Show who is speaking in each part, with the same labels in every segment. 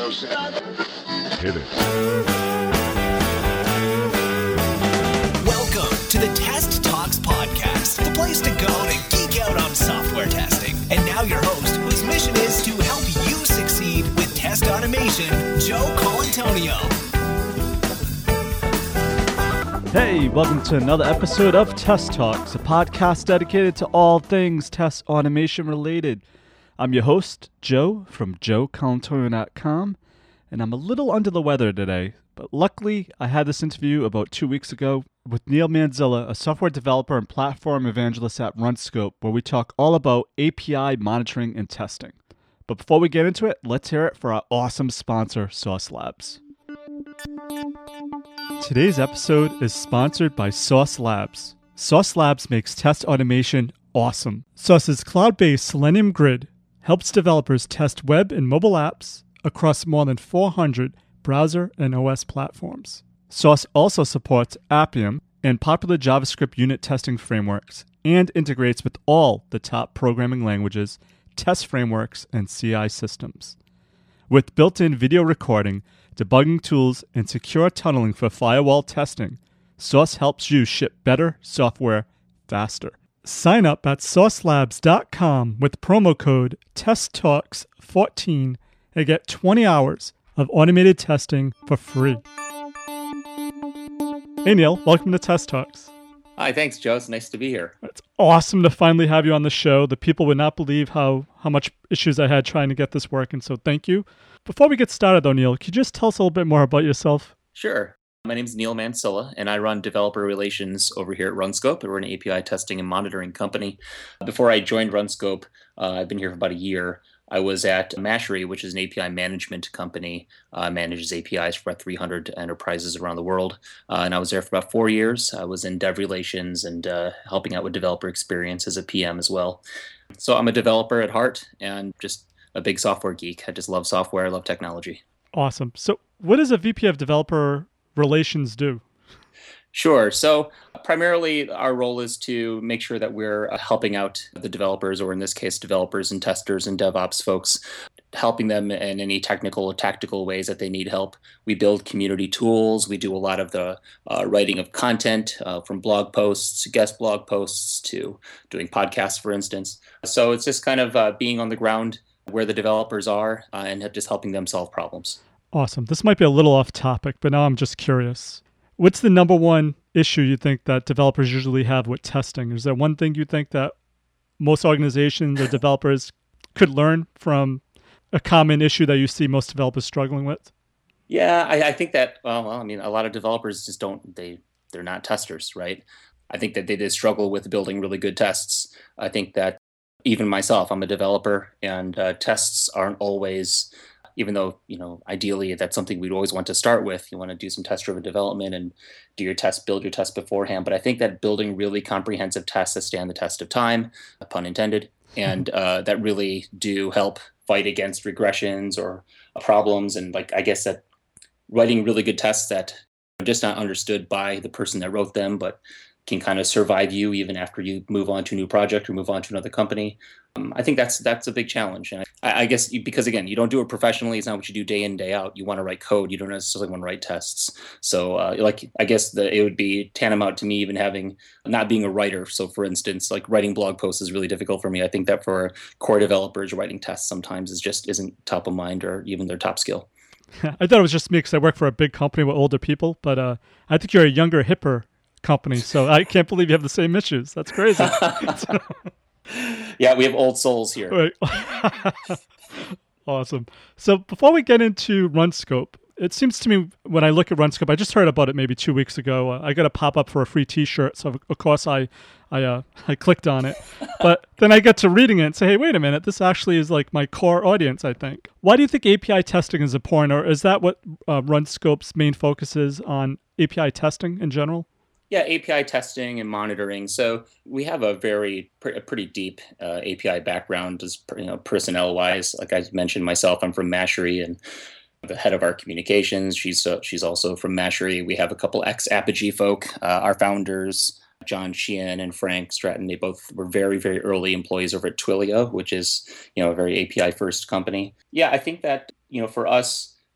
Speaker 1: Hit it.
Speaker 2: Welcome to the Test Talks Podcast, the place to go to geek out on software testing. And now your host, whose mission is to help you succeed with test automation, Joe Colantonio.
Speaker 3: Hey, welcome to another episode of Test Talks, a podcast dedicated to all things test automation related. I'm your host, Joe, from joecolantonio.com, and I'm a little under the weather today, but luckily I had this interview about 2 weeks ago with Neil Manzilla, a software developer and platform evangelist at RunScope, where we talk all about API monitoring and testing. But before we get into it, let's hear it for our awesome sponsor, Sauce Labs. Today's episode is sponsored by Sauce Labs. Sauce Labs makes test automation awesome. Sauce's cloud-based Selenium Grid helps developers test web and mobile apps across more than 400 browser and OS platforms. Sauce also supports Appium and popular JavaScript unit testing frameworks and integrates with all the top programming languages, test frameworks, and CI systems. With built-in video recording, debugging tools, and secure tunneling for firewall testing, Sauce helps you ship better software faster. Sign up at saucelabs.com with promo code TestTalks14 and get 20 hours of automated testing for free. Hey Neil, welcome to Test Talks.
Speaker 4: Hi, thanks, Joe. It's nice to be here.
Speaker 3: It's awesome to finally have you on the show. The people would not believe how much issues I had trying to get this working, so thank you. Before we get started, though, Neil, could you just tell us a little bit more about yourself?
Speaker 4: Sure. My name is Neil Manzilla, and I run developer relations over here at RunScope. We're an API testing and monitoring company. Before I joined RunScope, I've been here for about a year. I was at Mashery, which is an API management company, manages APIs for about 300 enterprises around the world. And I was there for about 4 years. I was in dev relations and helping out with developer experience as a PM as well. So I'm a developer at heart and just a big software geek. I just love software. I love technology.
Speaker 3: Awesome. So what does a VP of developer relations do?
Speaker 4: Sure. So primarily our role is to make sure that we're helping out the developers, or in this case, developers and testers and DevOps folks, helping them in any technical or tactical ways that they need help. We build community tools. We do a lot of the writing of content from blog posts, guest blog posts, to doing podcasts, for instance. So it's just kind of being on the ground where the developers are and just helping them solve problems.
Speaker 3: Awesome. This might be a little off topic, but now I'm just curious. What's the number one issue you think that developers usually have with testing? Is there one thing you think that most organizations or developers could learn from a common issue that you see most developers struggling with?
Speaker 4: Yeah, I think that, a lot of developers just they're not testers, right? I think that they just struggle with building really good tests. I think that even myself, I'm a developer, and tests aren't always, even though, ideally that's something we'd always want to start with. You want to do some test-driven development and do your tests, build your tests beforehand. But I think that building really comprehensive tests that stand the test of time, pun intended, and that really do help fight against regressions or problems. And I guess that writing really good tests that are just not understood by the person that wrote them, but can kind of survive you even after you move on to a new project or move on to another company. I think that's a big challenge. And I guess because, again, you don't do it professionally. It's not what you do day in, day out. You want to write code. You don't necessarily want to write tests. So I guess it would be tantamount to me even not being a writer. So for instance, writing blog posts is really difficult for me. I think that for core developers, writing tests sometimes isn't top of mind or even their top skill.
Speaker 3: I thought it was just me because I work for a big company with older people, but I think you're a younger, hipper company. So I can't believe you have the same issues. That's crazy.
Speaker 4: Yeah, we have old souls here.
Speaker 3: Right. Awesome. So before we get into RunScope, it seems to me when I look at RunScope, I just heard about it maybe 2 weeks ago. I got a pop-up for a free T-shirt, so of course I clicked on it. But then I get to reading it and say, hey, wait a minute, this actually is my core audience, I think. Why do you think API testing is important, or is that what RunScope's main focus is on, API testing in general?
Speaker 4: Yeah, API testing and monitoring. So we have a pretty deep API background, as personnel-wise. Like I mentioned myself, I'm from Mashery, and the head of our communications, she's also from Mashery. We have a couple ex-Apogee folk. Our founders, John Sheehan and Frank Stratton, they both were very, very early employees over at Twilio, which is a very API-first company. Yeah, I think that for us,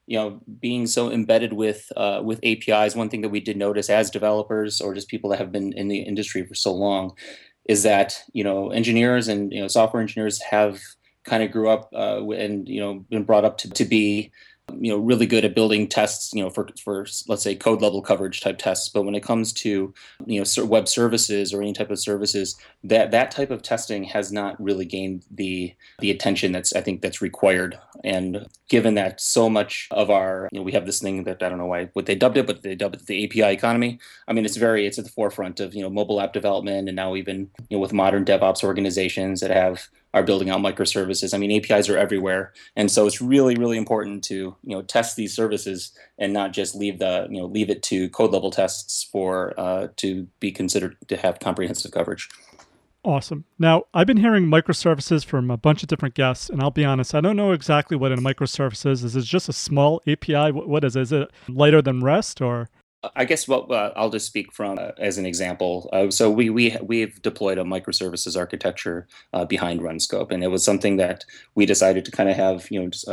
Speaker 4: being so embedded with APIs, one thing that we did notice as developers or just people that have been in the industry for so long is that engineers and software engineers have kind of grew up and been brought up to be really good at building tests, for let's say code level coverage type tests. But when it comes to web services or any type of services, that type of testing has not really gained the attention that's required. And given that so much of our we have this thing that I don't know what they dubbed it, but they dubbed it the API economy. I mean, it's at the forefront of mobile app development, and now even with modern DevOps organizations that are building out microservices. I mean, APIs are everywhere, and so it's really, really important to test these services and not just leave it to code level tests to be considered to have comprehensive coverage.
Speaker 3: Awesome. Now, I've been hearing microservices from a bunch of different guests, and I'll be honest, I don't know exactly what a microservice is. Is it just a small API? What is it? Is it lighter than REST or?
Speaker 4: I guess I'll just speak from as an example. So we've deployed a microservices architecture behind RunScope, and it was something that we decided to kind of have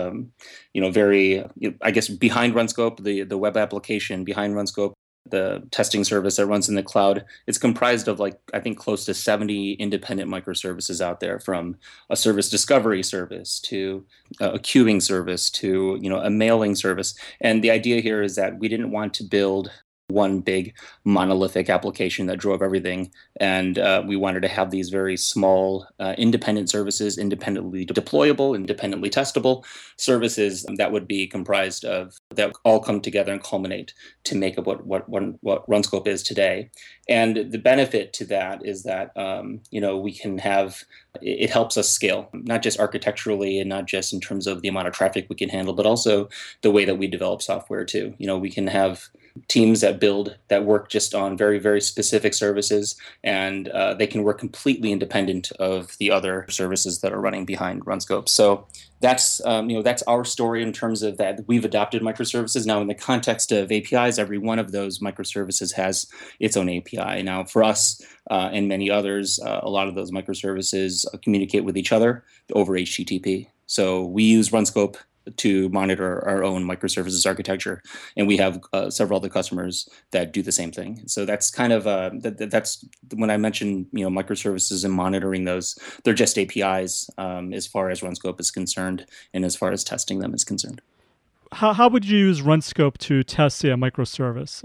Speaker 4: very I guess behind RunScope, the web application behind RunScope, the testing service that runs in the cloud. It's comprised of I think close to 70 independent microservices out there, from a service discovery service to a queuing service to a mailing service. And the idea here is that we didn't want to build one big monolithic application that drove everything. And we wanted to have these very small independent services, independently deployable, independently testable services that would be comprised of, that all come together and culminate to make up what RunScope is today. And the benefit to that is that, we can have, it helps us scale, not just architecturally and not just in terms of the amount of traffic we can handle, but also the way that we develop software too. We can have teams that work just on very, very specific services, and they can work completely independent of the other services that are running behind RunScope. So that's our story in terms of that. We've adopted microservices. Now, in the context of APIs, every one of those microservices has its own API. Now, for us and many others, a lot of those microservices communicate with each other over HTTP. So we use RunScope to monitor our own microservices architecture, and we have several other customers that do the same thing. So that's kind of that's when I mention microservices and monitoring those, they're just APIs as far as RunScope is concerned, and as far as testing them is concerned.
Speaker 3: How would you use RunScope to test, say, a microservice?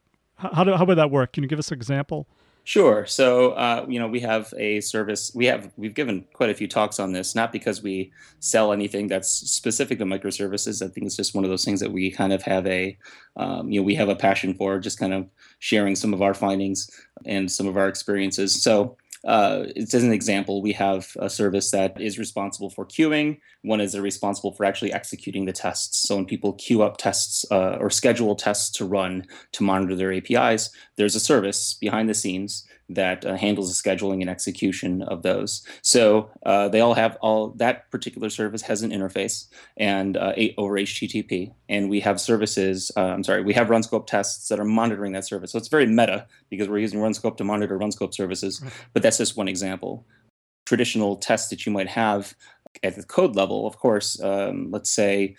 Speaker 3: How would that work? Can you give us an example?
Speaker 4: Sure. So, we have a service. We've given quite a few talks on this, not because we sell anything that's specific to microservices. I think it's just one of those things that we kind of have we have a passion for, just kind of sharing some of our findings and some of our experiences. So, it's as an example, we have a service that is responsible for queuing. One is responsible for actually executing the tests. So when people queue up tests or schedule tests to run to monitor their APIs, there's a service behind the scenes that handles the scheduling and execution of those. So they that particular service has an interface and over HTTP, and we have we have RunScope tests that are monitoring that service. So it's very meta because we're using RunScope to monitor RunScope services, but that's just one example. Traditional tests that you might have at the code level, of course, let's say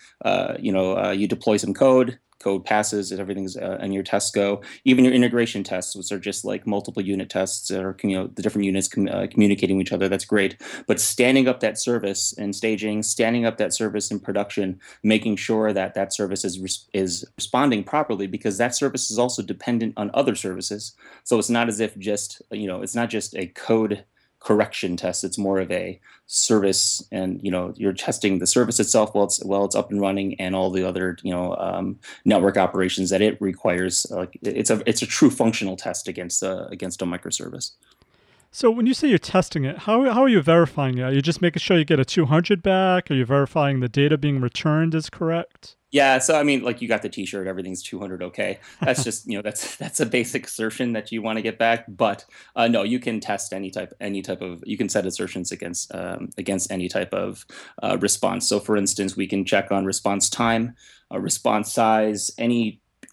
Speaker 4: you deploy some code passes, and everything's and your tests go. Even your integration tests, which are just like multiple unit tests that are the different units communicating with each other. That's great, but standing up that service and standing up that service in production, making sure that that service is responding properly, because that service is also dependent on other services. So it's not as if it's not just a code correction test. It's more of a service, and you're testing the service itself while it's up and running, and all the other network operations that it requires. It's a true functional test against a microservice.
Speaker 3: So when you say you're testing it, how are you verifying it? Are you just making sure you get a 200 back? Are you verifying the data being returned is correct?
Speaker 4: Yeah, so I mean, you got the T-shirt, everything's 200 okay. That's just that's a basic assertion that you want to get back. But no, you can test any type of, you can set assertions against any type of response. So for instance, we can check on response time, response size, any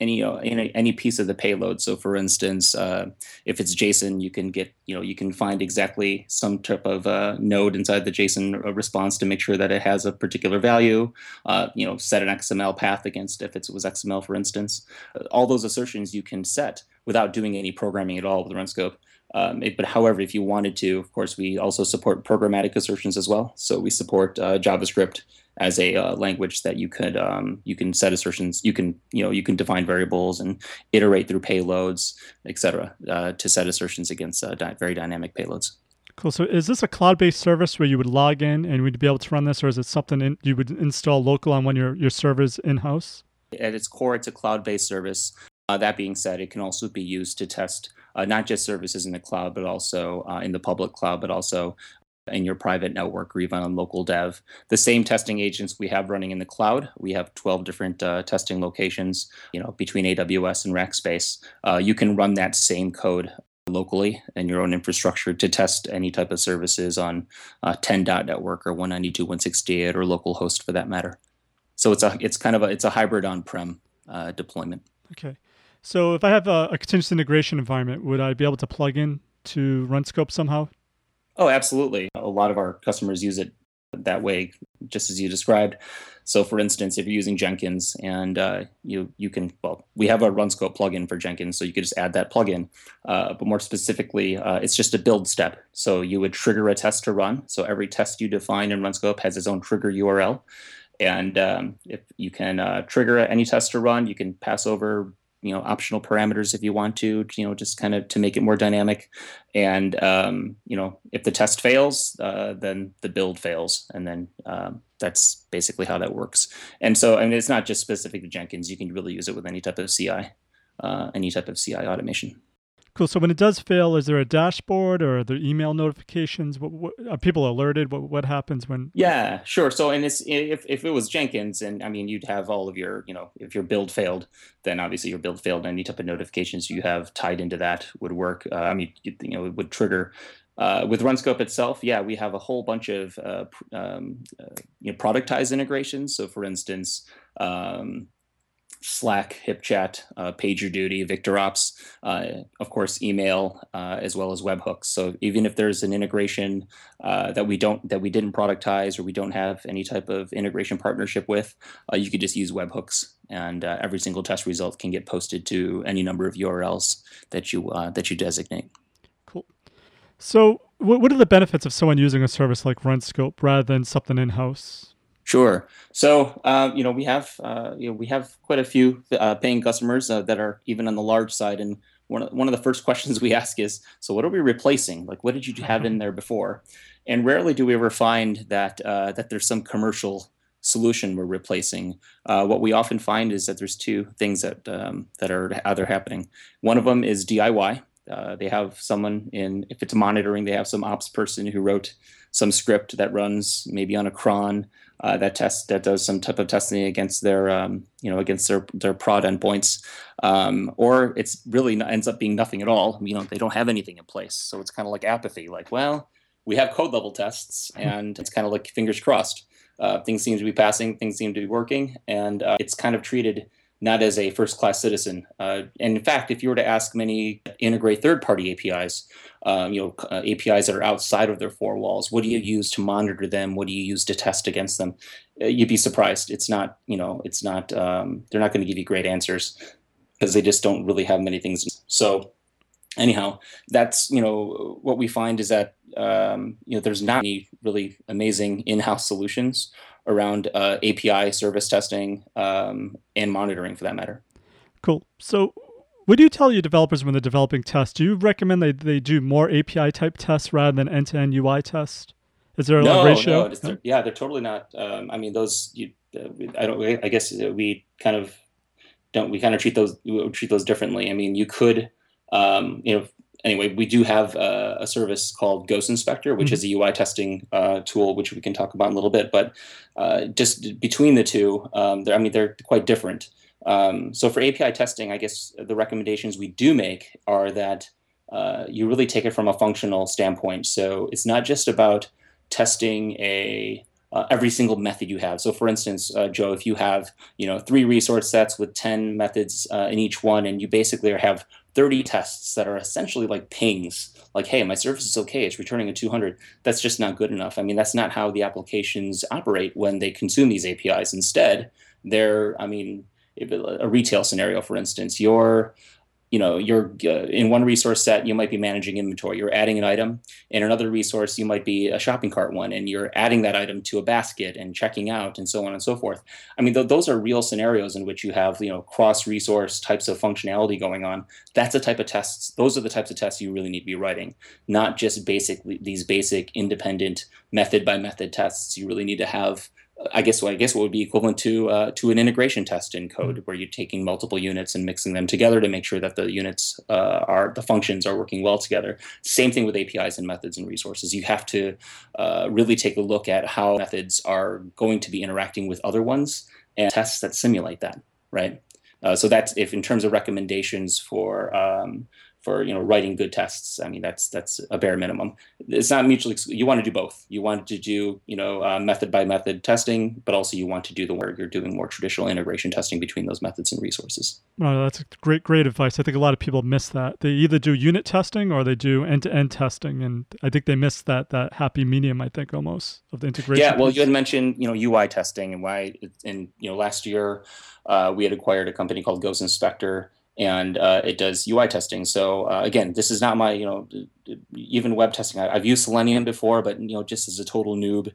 Speaker 4: any piece of the payload. So, for instance, if it's JSON, you can find exactly some type of node inside the JSON response to make sure that it has a particular value. Set an XML path against if it was XML, for instance. All those assertions you can set without doing any programming at all with RunScope. But however, if you wanted to, of course, we also support programmatic assertions as well. So we support JavaScript as a language that you can set assertions. You can define variables and iterate through payloads, etc., to set assertions against very dynamic payloads.
Speaker 3: Cool. So is this a cloud-based service where you would log in and we'd be able to run this, or is it something you would install local on one of your servers in-house?
Speaker 4: At its core, it's a cloud-based service. That being said, it can also be used to test not just services in the cloud, but also in the public cloud, but also in your private network or even on local dev. The same testing agents we have running in the cloud, we have 12 different testing locations, between AWS and Rackspace. You can run that same code locally in your own infrastructure to test any type of services on 10.network or 192.168 or localhost for that matter. So it's a hybrid on-prem deployment.
Speaker 3: Okay. So if I have a continuous integration environment, would I be able to plug in to RunScope somehow?
Speaker 4: Oh, absolutely. A lot of our customers use it that way, just as you described. So, for instance, if you're using Jenkins and we have a RunScope plugin for Jenkins, so you could just add that plugin. But more specifically, it's just a build step. So you would trigger a test to run. So every test you define in RunScope has its own trigger URL. And if you can trigger any test to run, you can pass over optional parameters if you want to, just kind of to make it more dynamic. And, if the test fails, then the build fails. And then that's basically how that works. And so, it's not just specific to Jenkins. You can really use it with any type of CI automation.
Speaker 3: Cool. So when it does fail, is there a dashboard or are there email notifications? What are people alerted? What happens when?
Speaker 4: Yeah, sure. So, and if it was Jenkins, and you'd have all of your, if your build failed, then obviously your build failed. Any type of notifications you have tied into that would work. It would trigger. With RunScope itself, we have a whole bunch of productized integrations. So, for instance, Slack, HipChat, PagerDuty, VictorOps, of course, email, as well as webhooks. So even if there's an integration that we didn't productize or we don't have any type of integration partnership with, you could just use webhooks, and every single test result can get posted to any number of URLs that you designate.
Speaker 3: Cool. So what are the benefits of someone using a service like RunScope rather than something in-house?
Speaker 4: Sure. So, we have quite a few paying customers that are even on the large side. And one of the first questions we ask is, so what are we replacing? Like, what did you have in there before? And rarely do we ever find that there's some commercial solution we're replacing. What we often find is that there's two things that are either happening. One of them is DIY. They have someone if it's monitoring, they have some ops person who wrote some script that runs maybe on a cron that does some type of testing against their prod endpoints, or it's really ends up being nothing at all. They don't have anything in place, so it's kind of like apathy. Like, well, we have code level tests, and it's kind of like fingers crossed. Things seem to be passing, things seem to be working, and it's kind of treated not as a first-class citizen. And in fact, if you were to ask many integrate third-party APIs, APIs that are outside of their four walls, what do you use to monitor them? What do you use to test against them? You'd be surprised. It's not. They're not going to give you great answers because they just don't really have many things. So, anyhow, that's what we find is that there's not any really amazing in-house solutions around API service testing and monitoring, for that matter.
Speaker 3: Cool. So what do you tell your developers when they're developing tests? Do you recommend they do more API type tests rather than end-to-end UI tests? Is there a ratio?
Speaker 4: No, they're totally not. Those. I guess we kind of don't. We kind of treat those differently. You could. Anyway, we do have a service called Ghost Inspector, which is a UI testing tool, which we can talk about in a little bit. But just between the two, they're quite different. So for API testing, I guess the recommendations we do make are that you really take it from a functional standpoint. So it's not just about testing a every single method you have. So for instance, Joe, if you have, 3 resource sets with 10 methods in each one, and you basically have 30 tests that are essentially like pings, like, hey, my service is okay, it's returning a 200. That's just not good enough. I mean, that's not how the applications operate when they consume these APIs. Instead, if a retail scenario, for instance, you're in one resource set, you might be managing inventory. You're adding an item. In another resource, you might be a shopping cart one, and you're adding that item to a basket and checking out and so on and so forth. I mean, those are real scenarios in which you have, cross-resource types of functionality going on. That's the type of tests. Those are the types of tests you really need to be writing, not just these basic independent method by method tests. You really need to have I guess what would be equivalent to an integration test in code, where you're taking multiple units and mixing them together to make sure that the units the functions are working well together. Same thing with APIs and methods and resources. You have to really take a look at how methods are going to be interacting with other ones and tests that simulate that, right? So that's if in terms of recommendations for writing good tests. I mean, that's a bare minimum. It's not mutually exclusive. You want to do both. You want to do method by method testing, but also you want to do the work. You're doing more traditional integration testing between those methods and resources.
Speaker 3: Oh, that's great advice. I think a lot of people miss that. They either do unit testing or they do end-to-end testing, and I think they miss that happy medium, I think, almost of the integration.
Speaker 4: Yeah, well, you had mentioned UI testing and why. And last year we had acquired a company called Ghost Inspector. And it does UI testing. So again, this is not my, even web testing. I've used Selenium before, but just as a total noob,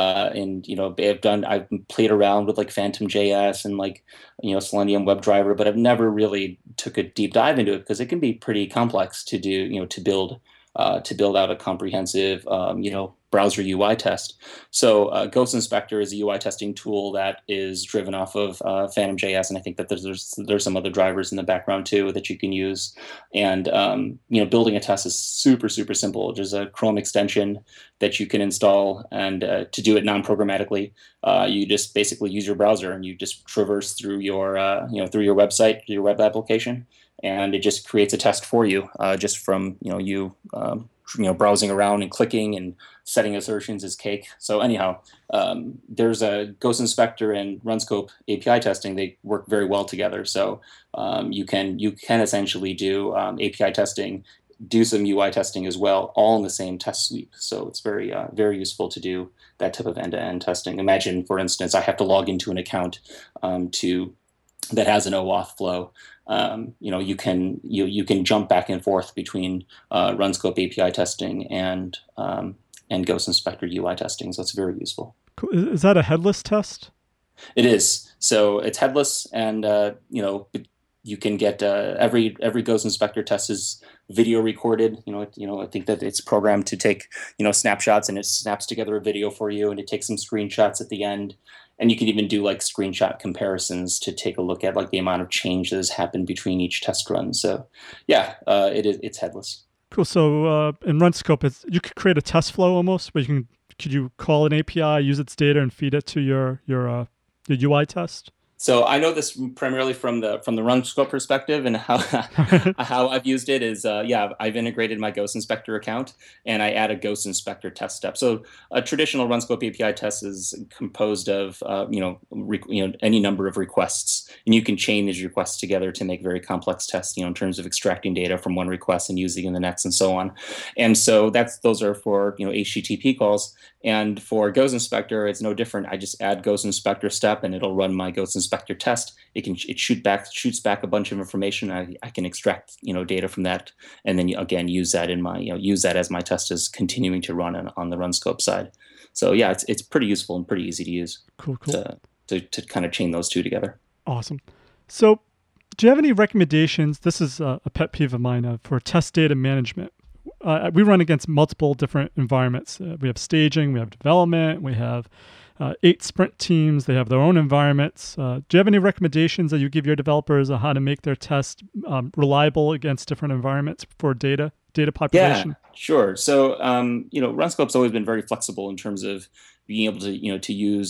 Speaker 4: I've played around with like Phantom.js and like Selenium WebDriver, but I've never really took a deep dive into it because it can be pretty complex to do, to build out a comprehensive, browser UI test. So Ghost Inspector is a UI testing tool that is driven off of Phantom.js, and I think that there's some other drivers in the background too that you can use. And building a test is super, super simple. There's a Chrome extension that you can install, and to do it non-programmatically, you just basically use your browser and you just traverse through your through your website, your web application, and it just creates a test for you just from browsing around and clicking and setting assertions is cake. So anyhow, there's a Ghost Inspector and Runscope API testing. They work very well together. So you can essentially do API testing, do some UI testing as well, all in the same test suite. So it's very very useful to do that type of end-to-end testing. Imagine, for instance, I have to log into an account that has an OAuth flow. You can jump back and forth between Runscope API testing and Ghost Inspector UI testing. So it's very useful.
Speaker 3: Cool. Is that a headless test?
Speaker 4: It is. So it's headless, and you can get every Ghost Inspector test is video recorded. I think that it's programmed to take snapshots, and it snaps together a video for you, and it takes some screenshots at the end. And you can even do like screenshot comparisons to take a look at like the amount of change that has happened between each test run. So yeah, it's headless.
Speaker 3: Cool. So in Runscope, you could create a test flow almost, where could you call an API, use its data, and feed it to your UI test?
Speaker 4: So I know this primarily from the Runscope perspective, and how how I've used it is I've integrated my Ghost Inspector account and I add a Ghost Inspector test step. So a traditional Runscope API test is composed of any number of requests, and you can chain these requests together to make very complex tests, in terms of extracting data from one request and using in the next and so on. And so those are for HTTP calls. And for Ghost Inspector, it's no different. I just add Ghost Inspector step, and it'll run my Ghost Inspector test. It shoots back a bunch of information. I can extract data from that, and then again use that in my use that as my test is continuing to run on the Runscope side. So yeah, it's pretty useful and pretty easy to use.
Speaker 3: Cool.
Speaker 4: To kind of chain those two together.
Speaker 3: Awesome. So, do you have any recommendations? This is a pet peeve of mine for test data management. We run against multiple different environments. We have staging, we have development, we have 8 sprint teams. They have their own environments. Do you have any recommendations that you give your developers on how to make their test reliable against different environments for data population?
Speaker 4: Yeah, sure. So, Runscope's always been very flexible in terms of being able to use,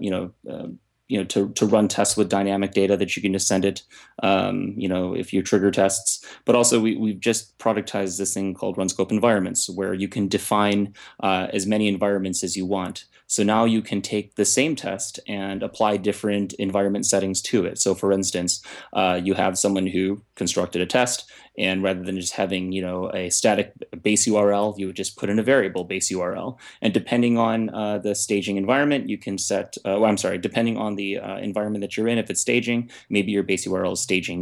Speaker 4: to run tests with dynamic data that you can just send it, if you trigger tests. But also we've just productized this thing called Runscope environments, where you can define as many environments as you want. So now you can take the same test and apply different environment settings to it. So for instance, you have someone who constructed a test, and rather than just having, a static base URL, you would just put in a variable base URL. And depending on the staging environment, you can set, depending on the environment that you're in, if it's staging, maybe your base URL is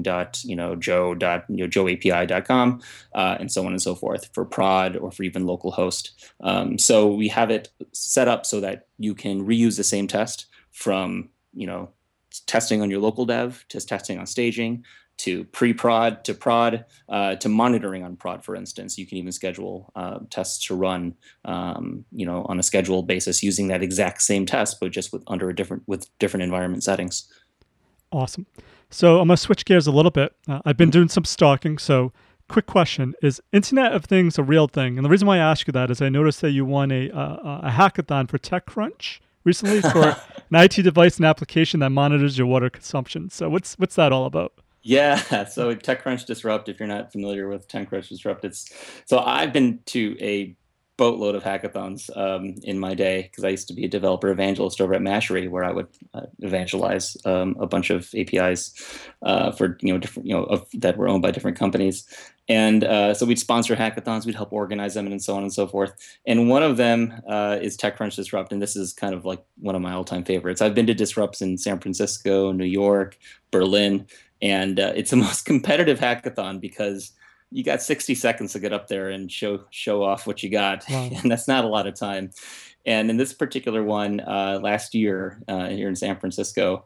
Speaker 4: staging.joe.joeapi.com, and so on and so forth for prod or for even local host. So we have it set up so that you can reuse the same test from, testing on your local dev to testing on staging, to pre-prod, to prod, to monitoring on prod, for instance. You can even schedule tests to run, on a scheduled basis using that exact same test, but just with different environment settings.
Speaker 3: Awesome. So I'm going to switch gears a little bit. I've been doing some stalking. So quick question, is Internet of Things a real thing? And the reason why I ask you that is I noticed that you won a hackathon for TechCrunch recently for an IT device and application that monitors your water consumption. So what's that all about?
Speaker 4: Yeah, so TechCrunch Disrupt, if you're not familiar with TechCrunch Disrupt, so I've been to a boatload of hackathons in my day, because I used to be a developer evangelist over at Mashery, where I would evangelize a bunch of APIs for different that were owned by different companies, and so we'd sponsor hackathons, we'd help organize them, and so on and so forth. And one of them is TechCrunch Disrupt, and this is kind of like one of my all-time favorites. I've been to Disrupts in San Francisco, New York, Berlin. And it's the most competitive hackathon because you got 60 seconds to get up there and show off what you got. Wow. And that's not a lot of time. And in this particular one, last year here in San Francisco,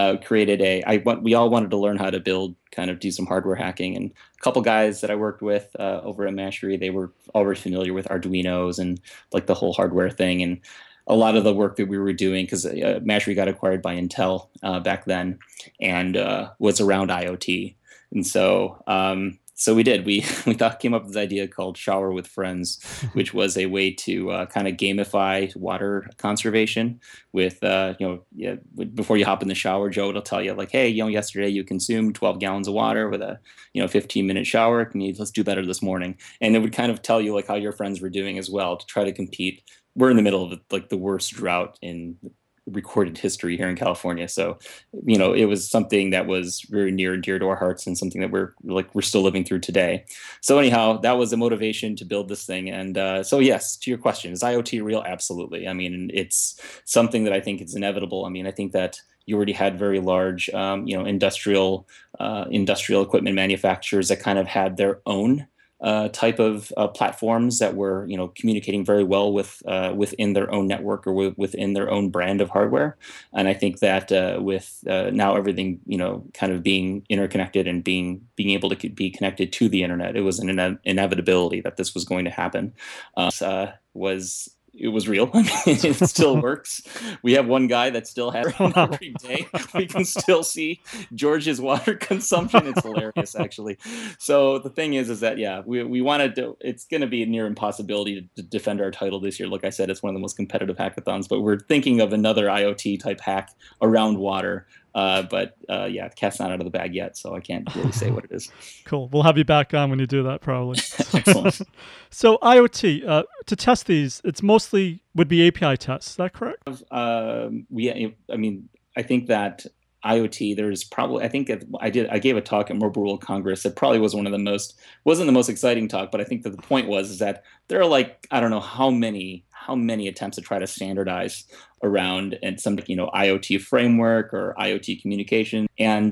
Speaker 4: we all wanted to learn how to do some hardware hacking. And a couple guys that I worked with over at Mashery, they were already familiar with Arduinos and like the whole hardware thing. And a lot of the work that we were doing, because Mashery got acquired by Intel back then, and was around IoT. And so we did. We came up with this idea called Shower with Friends, which was a way to kind of gamify water conservation with, before you hop in the shower, Joe will tell you like, hey, yesterday you consumed 12 gallons of water with a, 15-minute shower. Let's do better this morning. And it would kind of tell you like how your friends were doing as well to try to compete. We're in the middle of like the worst drought in recorded history here in California. So, it was something that was very near and dear to our hearts, and something that we're still living through today. So anyhow, that was the motivation to build this thing. And so yes, to your question, is IoT real? Absolutely. I mean, it's something that I think is inevitable. I mean, I think that you already had very large, industrial equipment manufacturers that kind of had their own type of platforms that were, communicating very well with within their own network or within their own brand of hardware. And I think that with now everything, kind of being interconnected and being able to be connected to the internet, it was an inevitability that this was going to happen. It was real. I mean, it still works. We have one guy that still has it every day. We can still see George's water consumption. It's hilarious, actually. So the thing is that, yeah, we want to it's going to be a near impossibility to defend our title this year. Like I said, it's one of the most competitive hackathons, but we're thinking of another IoT type hack around water. But cat's not out of the bag yet, so I can't really say what it is.
Speaker 3: Cool. We'll have you back on when you do that, probably.
Speaker 4: Excellent.
Speaker 3: So IoT, to test these, it's mostly would be API tests. Is that correct?
Speaker 4: I think that IoT, there's probably, I gave a talk at Mobile World Congress. It probably wasn't the most exciting talk, but I think that the point is that there are like, I don't know how many attempts to try to standardize around and some, IoT framework or IoT communication. And,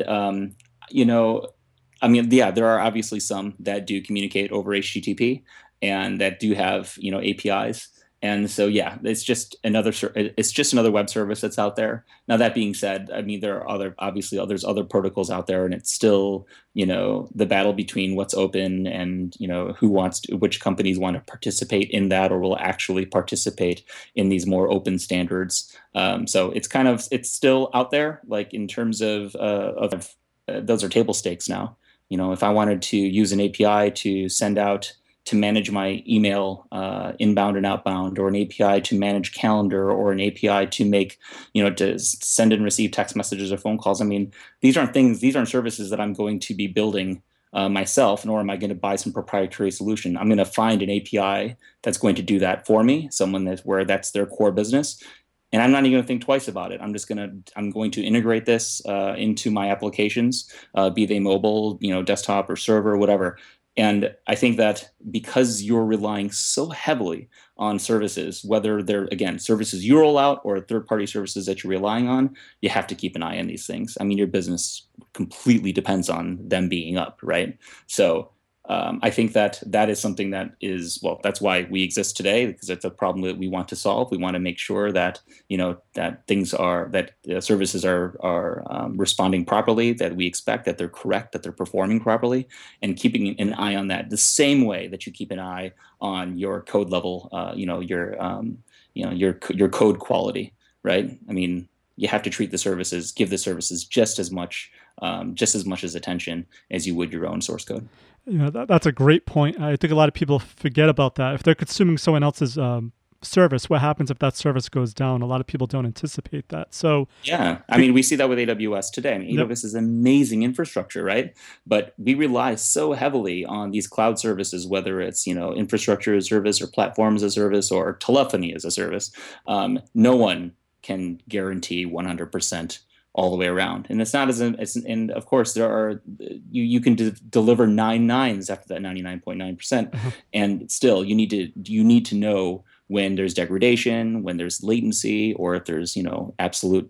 Speaker 4: there are obviously some that do communicate over HTTP and that do have, APIs. And so, yeah, it's just another web service that's out there. Now, that being said, I mean, there's other protocols out there, and it's still, the battle between what's open and, which companies want to participate in that or will actually participate in these more open standards. So it's still out there, like in terms of those are table stakes now. If I wanted to use an API to send out to manage my email inbound and outbound, or an API to manage calendar, or an API to make, to send and receive text messages or phone calls. I mean, these aren't services that I'm going to be building myself, nor am I going to buy some proprietary solution. I'm going to find an API that's going to do that for me, someone where that's their core business. and I'm not even going to think twice about it. I'm going to integrate this into my applications, be they mobile, desktop or server, whatever. And I think that because you're relying so heavily on services, whether they're, again, services you roll out or third-party services that you're relying on, you have to keep an eye on these things. I mean, your business completely depends on them being up, right? So I think that is something that is, well, that's why we exist today, because it's a problem that we want to solve. We want to make sure that, that things are, that services are responding properly, that we expect that they're correct, that they're performing properly, and keeping an eye on that the same way that you keep an eye on your code level, your code quality, right? I mean, you have to treat the services, give the services just as much as attention as you would your own source code.
Speaker 3: That's a great point. I think a lot of people forget about that. If they're consuming someone else's service, what happens if that service goes down? A lot of people don't anticipate that. So
Speaker 4: yeah, I mean, we see that with AWS today. I mean, AWS is amazing infrastructure, right? But we rely so heavily on these cloud services, whether it's infrastructure as a service or platform as a service or telephony as a service. No one can guarantee 100% all the way around. And it's not and of course there are, you can deliver 9 nines after that 99.9%. And still you need to know when there's degradation, when there's latency, or if there's, absolute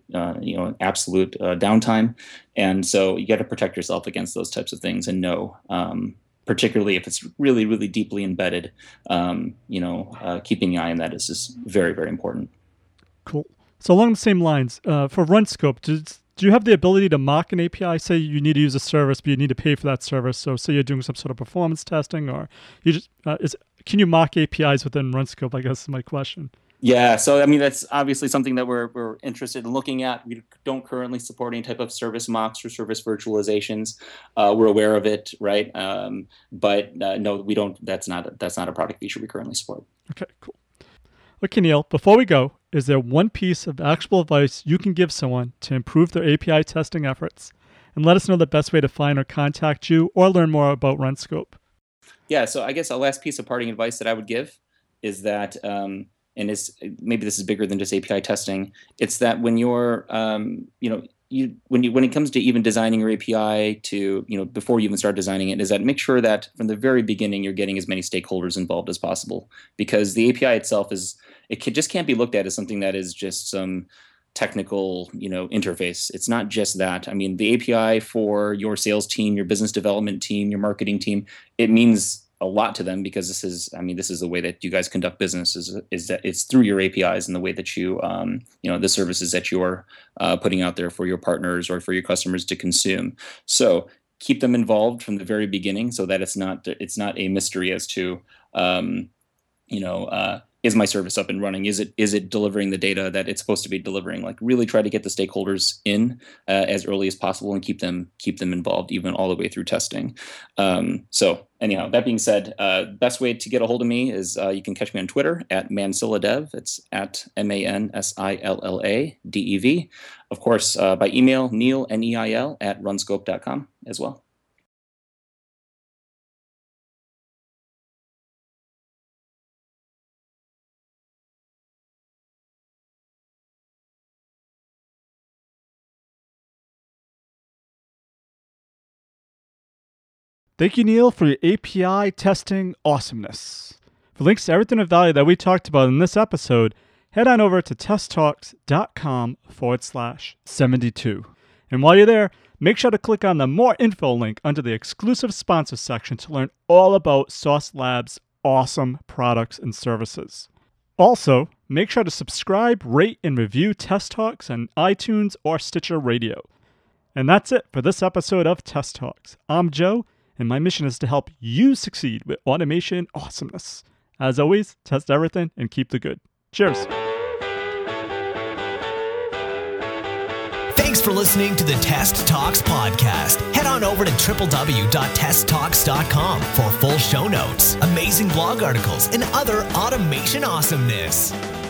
Speaker 4: downtime. And so you got to protect yourself against those types of things and know, particularly if it's really, really deeply embedded, keeping an eye on that is just very, very important.
Speaker 3: Cool. So along the same lines, for RunScope, do you have the ability to mock an API? Say you need to use a service, but you need to pay for that service. So say you're doing some sort of performance testing, or you just can you mock APIs within RunScope? I guess is my question.
Speaker 4: Yeah, so I mean that's obviously something that we're interested in looking at. We don't currently support any type of service mocks or service virtualizations. We're aware of it, right? But no, we don't. That's not a product feature we currently support.
Speaker 3: Okay, cool. Okay, Neil, before we go, is there one piece of actionable advice you can give someone to improve their API testing efforts? And let us know the best way to find or contact you or learn more about RunScope. Yeah,
Speaker 4: so I guess a last piece of parting advice that I would give is that, and maybe this is bigger than just API testing, it's that when you're, when it comes to even designing your API to, before you even start designing it, is that make sure that from the very beginning you're getting as many stakeholders involved as possible, because the API itself just can't be looked at as something that is just some technical, interface. It's not just that. I mean, the API for your sales team, your business development team, your marketing team, it means a lot to them, because this is the way that you guys conduct business is that it's through your APIs and the way that you, the services that you're putting out there for your partners or for your customers to consume. So keep them involved from the very beginning, so that it's not a mystery as to, is my service up and running? Is it delivering the data that it's supposed to be delivering? Like, really try to get the stakeholders in as early as possible and keep them involved even all the way through testing. So anyhow, that being said, best way to get a hold of me is you can catch me on Twitter at MansillaDev. It's at MansillaDev. Of course, by email, Neil, Neil at runscope.com as well.
Speaker 3: Thank you, Neil, for your API testing awesomeness. For links to everything of value that we talked about in this episode, head on over to testtalks.com/72. And while you're there, make sure to click on the More Info link under the exclusive sponsors section to learn all about Sauce Labs' awesome products and services. Also, make sure to subscribe, rate, and review Test Talks on iTunes or Stitcher Radio. And that's it for this episode of Test Talks. I'm Joe, and my mission is to help you succeed with automation awesomeness. As always, test everything and keep the good. Cheers.
Speaker 2: Thanks for listening to the Test Talks podcast. Head on over to www.testtalks.com for full show notes, amazing blog articles, and other automation awesomeness.